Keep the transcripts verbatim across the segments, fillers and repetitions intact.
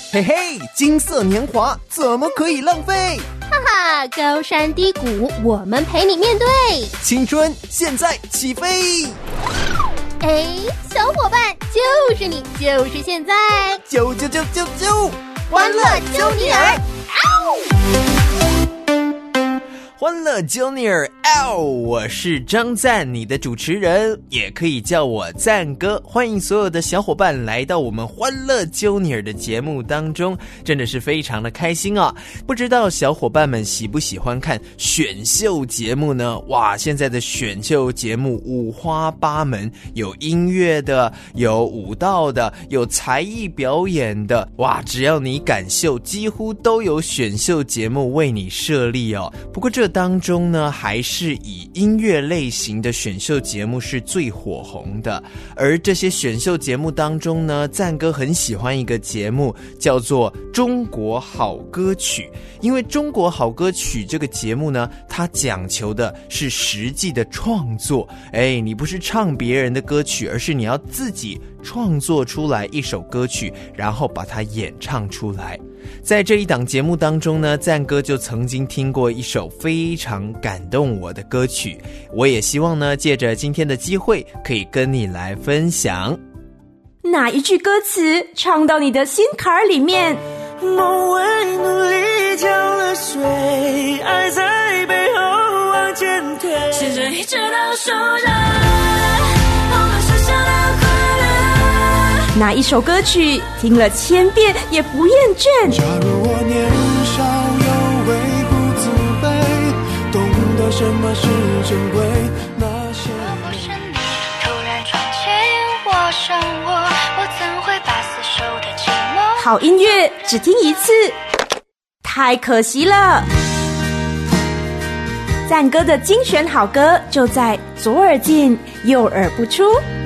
嘿嘿，金色年华怎么可以浪费？ 哈哈，高山低谷，我们陪你面对。 青春现在起飞！ 哎，小伙伴，就是你，就是现在， 啾啾啾啾啾， 欢乐揪尼尔！ 欢乐 Junior L， 我是张赞，你的主持人，也可以叫我赞哥。欢迎所有的小伙伴来到我们欢乐 Junior 的节目当中，真的是非常的开心啊！不知道小伙伴们喜不喜欢看选秀节目呢？哇，现在的选秀节目五花八门，有音乐的，有舞蹈的，有才艺表演的，哇，只要你敢秀，几乎都有选秀节目为你设立哦。不过这当中呢，还是以音乐类型的选秀节目是最火红的。而这些选秀节目当中呢，赞哥很喜欢一个节目，叫做中国好歌曲。因为中国好歌曲这个节目呢，它讲求的是实际的创作。哎，你不是唱别人的歌曲，而是你要自己创作出来一首歌曲，然后把它演唱出来。在这一档节目当中呢，赞哥就曾经听过一首非常感动我的歌曲，我也希望呢，借着今天的机会，可以跟你来分享。 哪一句歌词唱到你的心坎儿里面？ 梦为努力浇了水，爱在背后往前推，牵着一直到手上，我们剩下的快乐。 哪一首歌曲听了千遍也不厌倦？ 假如我年少有为不自卑，懂得什么是珍贵，那些若不是你突然闯进我生活，我怎会把死守的寂寞。 好音乐只听一次，太可惜了。赞歌的精选好歌就在左耳进右耳不出。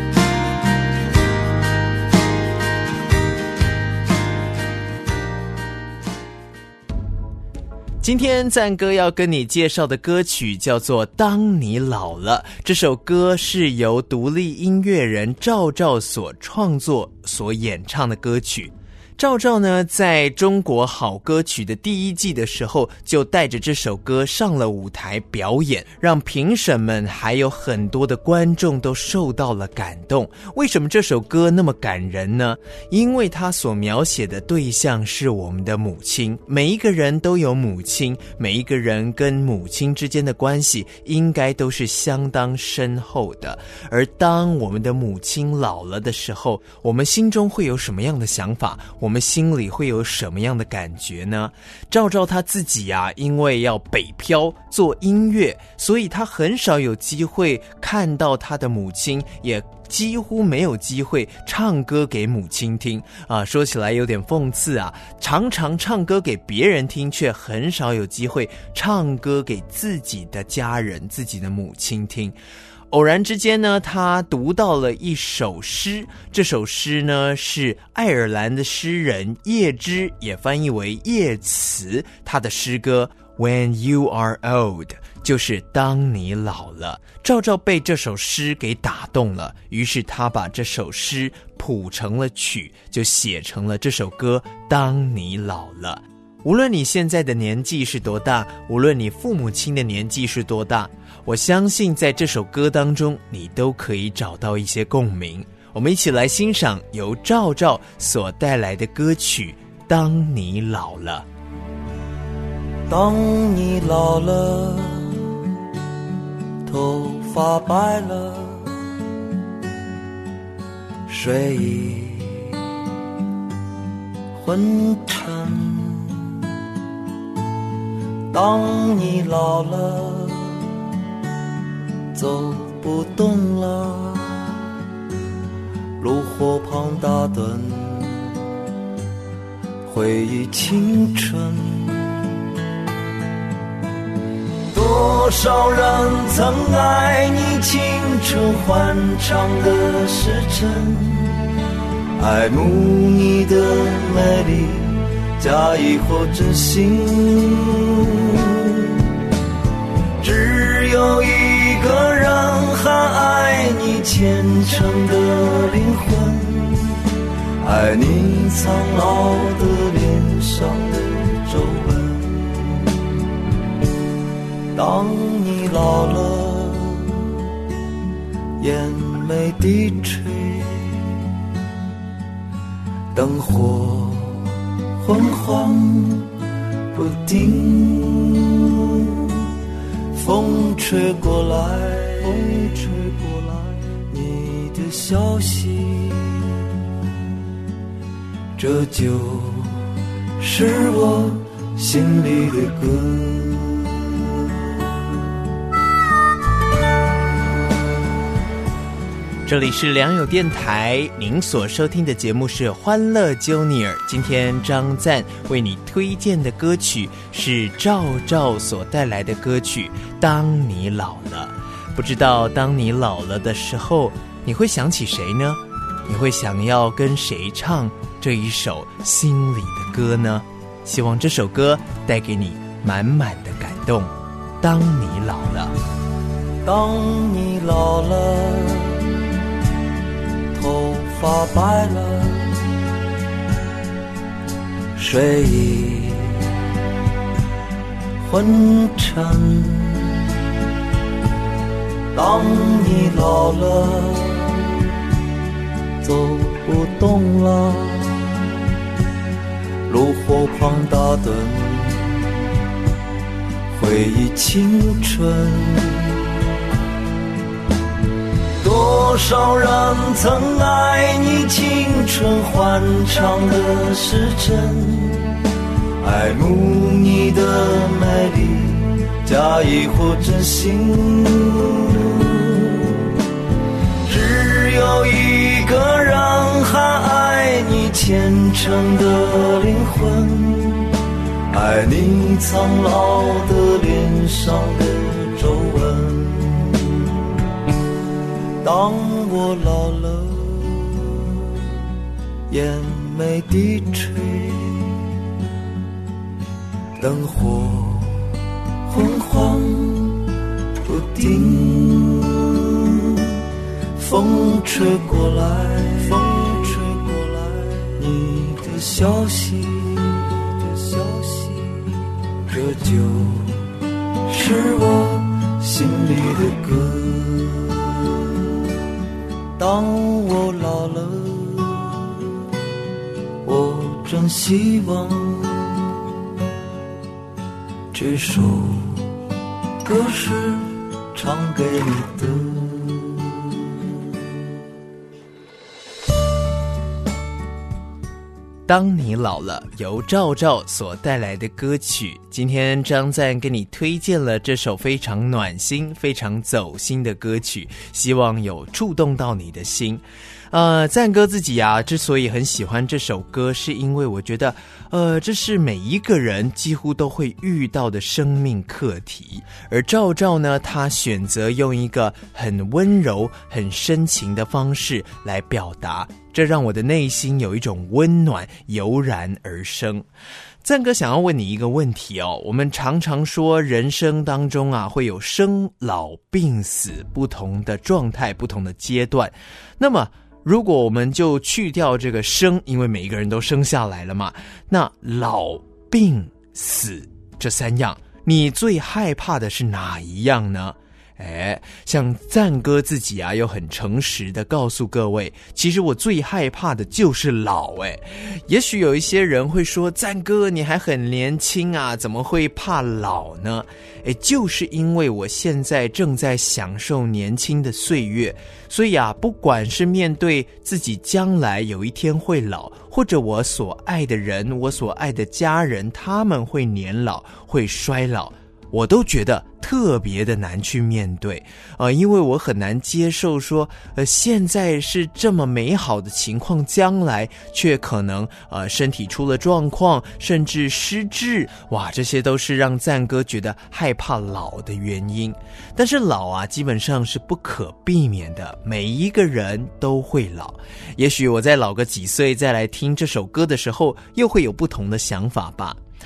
今天赞哥要跟你介绍的歌曲叫做《当你老了》，这首歌是由独立音乐人赵照所创作所演唱的歌曲。赵照呢，在中国好歌曲的第一季的时候，就带着这首歌上了舞台表演，让评审们还有很多的观众都受到了感动。为什么这首歌那么感人呢？因为它所描写的对象是我们的母亲，每一个人都有母亲，每一个人跟母亲之间的关系应该都是相当深厚的。而当我们的母亲老了的时候，我们心中会有什么样的想法？我们心里会有什么样的感觉呢？赵照他自己啊，因为要北漂做音乐，所以他很少有机会看到他的母亲，也几乎没有机会唱歌给母亲听啊。说起来有点讽刺啊，常常唱歌给别人听，却很少有机会唱歌给自己的家人、自己的母亲听。偶然之间呢，他读到了一首诗，这首诗呢是爱尔兰的诗人叶芝，也翻译为叶慈，他的诗歌 When You Are Old， 就是当你老了。赵照被这首诗给打动了，于是他把这首诗谱成了曲，就写成了这首歌当你老了。无论你现在的年纪是多大，无论你父母亲的年纪是多大，我相信在这首歌当中你都可以找到一些共鸣。我们一起来欣赏由赵照所带来的歌曲《当你老了》。 当你老了，头发白了，睡意昏沉。当你老了，走不动了，炉火旁打盹，回忆青春。多少人曾爱你青春欢畅的时辰，爱慕你的美丽，假意或真心。只有一个人还爱你虔诚的灵魂， 爱你苍老的脸上的皱纹。当你老了，眼眉低垂，灯火昏黄不定，风吹过来，风吹过来，你的消息，这就是我心里的歌。 这里是良友电台，您所收听的节目是欢乐 Junior。 今天张赞为你推荐的歌曲是赵照所带来的歌曲《当你老了》。不知道当你老了的时候，你会想起谁呢？你会想要跟谁唱这一首心里的歌呢？希望这首歌带给你满满的感动。当你老了， 当你老了，头发白了，睡意昏沉。当你老了，走不动了，炉火旁打盹，回忆青春。多少人曾爱你青春欢畅的时辰，爱慕你的美丽，假意或真心。只有一个人还爱你虔诚的灵魂，爱你苍老的脸上的皱纹。当我老了，眼眉低垂，灯火昏黄不定，风吹过来，风吹过来，你的消息，你的消息，这就是我心里的歌。当我老了，我真希望这首歌是唱给你的。 当你老了，由赵照所带来的歌曲。今天张赞给你推荐了这首非常暖心非常走心的歌曲，希望有触动到你的心。呃，赞哥自己啊，之所以很喜欢这首歌，是因为我觉得呃，这是每一个人几乎都会遇到的生命课题。而赵照呢，他选择用一个很温柔很深情的方式来表达，这让我的内心有一种温暖油然而生。赞哥想要问你一个问题哦，我们常常说人生当中啊，会有生老病死不同的状态，不同的阶段。那么如果我们就去掉这个生，因为每一个人都生下来了嘛，那老病死这三样，你最害怕的是哪一样呢？哎，像赞哥自己啊，又很诚实的告诉各位，其实我最害怕的就是老。哎，也许有一些人会说，赞哥你还很年轻啊，怎么会怕老呢？哎，就是因为我现在正在享受年轻的岁月，所以啊，不管是面对自己将来有一天会老，或者我所爱的人，我所爱的家人，他们会年老会衰老，我都觉得特别的难去面对，呃，因为我很难接受说，呃，现在是这么美好的情况，将来却可能呃身体出了状况，甚至失智，哇，这些都是让赞哥觉得害怕老的原因。但是老啊，基本上是不可避免的，每一个人都会老。也许我再老个几岁再来听这首歌的时候，又会有不同的想法吧。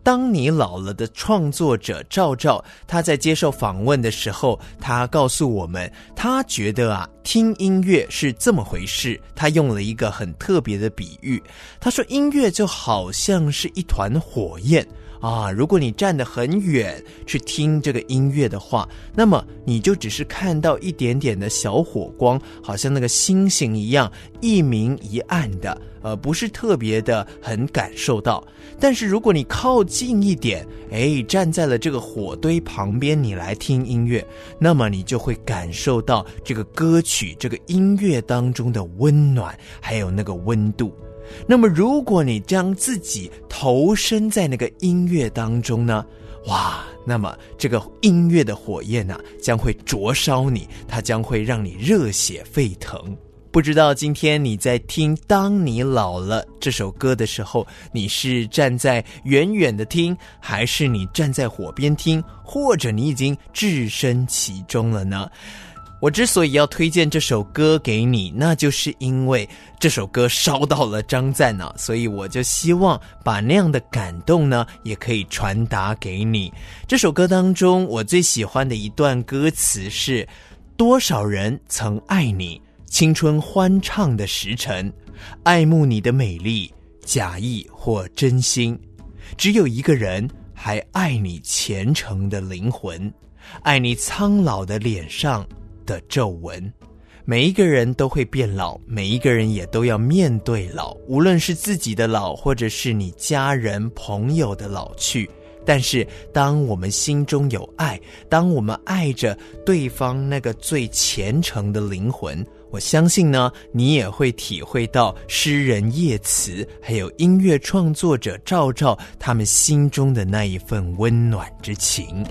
当你老了的创作者赵照，他在接受访问的时候，他告诉我们，他觉得啊，听音乐是这么回事。他用了一个很特别的比喻，他说音乐就好像是一团火焰啊，如果你站得很远去听这个音乐的话，那么你就只是看到一点点的小火光，好像那个星星一样，一明一暗的，呃，不是特别的很感受到。但是如果你靠近一点，哎，站在了这个火堆旁边，你来听音乐，那么你就会感受到这个歌曲、这个音乐当中的温暖，还有那个温度。那么如果你将自己投身在那个音乐当中呢，哇，那么这个音乐的火焰啊，将会灼烧你，它将会让你热血沸腾。不知道今天你在听《当你老了》这首歌的时候，你是站在远远的听，还是你站在火边听，或者你已经置身其中了呢？我之所以要推荐这首歌给你，那就是因为这首歌烧到了张赞啊，所以我就希望把那样的感动呢，也可以传达给你。这首歌当中，我最喜欢的一段歌词是：多少人曾爱你，青春欢畅的时辰，爱慕你的美丽，假意或真心，只有一个人还爱你虔诚的灵魂，爱你苍老的脸上的皱纹。每一个人都会变老，每一个人也都要面对老，无论是自己的老，或者是你家人朋友的老去。但是当我们心中有爱，当我们爱着对方那个最虔诚的灵魂，我相信呢，你也会体会到诗人叶慈还有音乐创作者赵照他们心中的那一份温暖之情。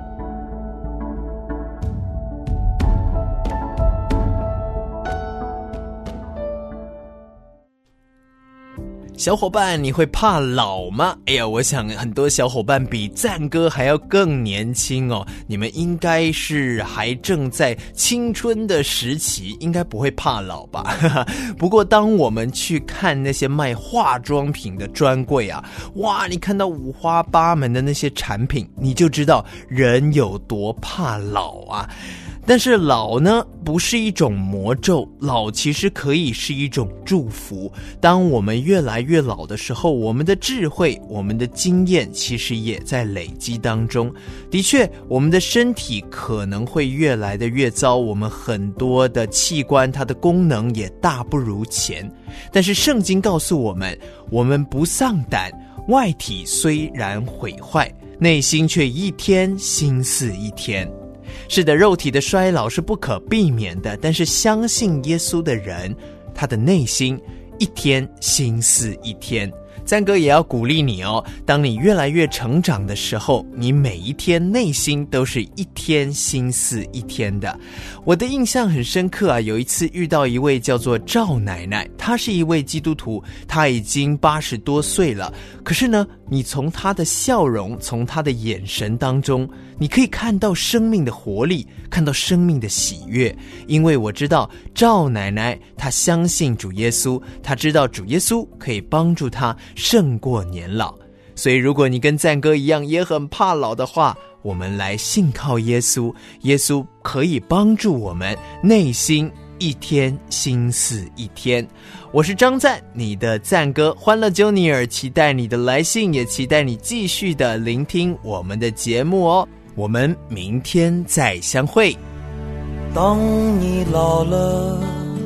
小伙伴，你会怕老吗？哎呀，我想很多小伙伴比赞哥还要更年轻哦，你们应该是还正在青春的时期，应该不会怕老吧？不过当我们去看那些卖化妆品的专柜啊，哇，你看到五花八门的那些产品，你就知道人有多怕老啊。但是老呢，不是一种魔咒，老其实可以是一种祝福。当我们越来越老的时候，我们的智慧，我们的经验其实也在累积当中。的确，我们的身体可能会越来的越糟，我们很多的器官它的功能也大不如前。但是圣经告诉我们，我们不丧胆，外体虽然毁坏，内心却一天新似一天。是的，肉体的衰老是不可避免的，但是相信耶稣的人，他的内心一天新似一天。赞哥也要鼓励你哦，当你越来越成长的时候，你每一天内心都是一天新似一天的。我的印象很深刻啊，有一次遇到一位叫做赵奶奶，她是一位基督徒，她已经八十多岁了，可是呢，你从她的笑容，从她的眼神当中，你可以看到生命的活力，看到生命的喜悦。因为我知道赵奶奶她相信主耶稣，她知道主耶稣可以帮助她胜过年老。所以如果你跟赞哥一样也很怕老的话，我们来信靠耶稣，耶稣可以帮助我们内心一天新似一天。我是张赞，你的赞哥，欢乐九尼尔，期待你的来信，也期待你继续的聆听我们的节目哦。我们明天再相会。 当你老了，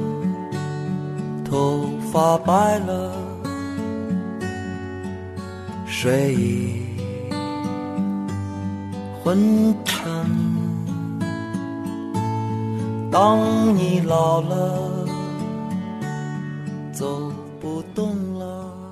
头发白了，睡意昏沉，当你老了，走不动了，